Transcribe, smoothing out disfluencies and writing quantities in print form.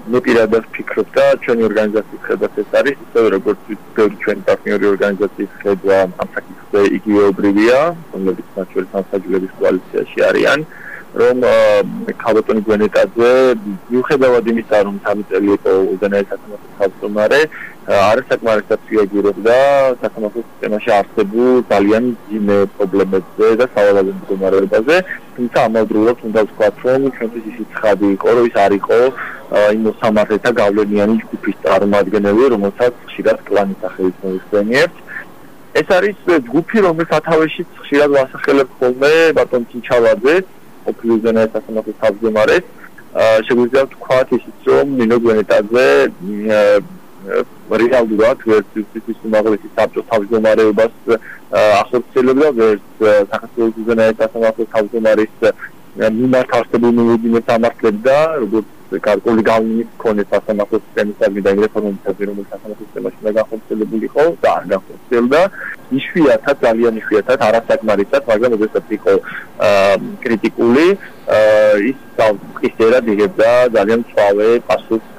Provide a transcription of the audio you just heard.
მე პირადად ვფიქრობ და ჩვენი ორგანიზაციის ხედვაც ეს არის, ისევე როგორც ბევრი ჩვენი პარტნიორი ორგანიზაციის ხედვა ამ საკითხზე იგივეობრივია, რომლებიც მათ შორის სამსაჯულების კოალიციაში არიან, რომ ქალბატონი გვენეტაძე მიუხედავად იმისა, რომ 3 წელი იყო უზენაეს სასამართლოს თავმჯდომარე, არასაკმარისად რეაგირებდა სასამართლო სისტემაში არსებულ ძალიან ძიმე პრობლემებზე და სავალალო მდგომარეობაზე, თუმცა ამავდროულად უნდა ვთქვათ, რომ ჩვენთვის ისიც ცხადი იყო, რომ ის არ იყო იმ მოსამართლეთა გავლენიანი ჯგუფის წარმომადგენელი, რომელსაც ხშირად კლანის სახელით მოიხსენიებთ. ეს არის ჯგუფი, რომელსაც სათავეშიც ხშირად ვასახელებ ხოლმე ბატონ ჩინჩალაძე, ყოფილი უზენაეს სასამართლოს თავმჯდომარეს. შეგვიძლია ვთქვათ ისიც, რომ ნინო გვენეტაძე რეალურად ვერც იუსტიციის უმაღლესი საბჭოს თავმჯდომარეობას ახორციელებდა, ვერც საქართველოს უზენაეს სასამართლოს თავმჯდომარის მიმართ არსებულ მიმოდინებს ამართლებდა, როგორც გარკვეული გავლენის მქონე სასამართლო სისტემისადმი და რეფორმისადმი, რომელიც სასამართლო სისტემაში უნდა განხორციელებულიყო და არ განხორციელდა. იშვიათად, ძალიან იშვიათად, არასაკმარისად, მაგრამ როდესაც იყო კრიტიკული, ის ხისერად იღებდა ძალიან მწვავე პასუხს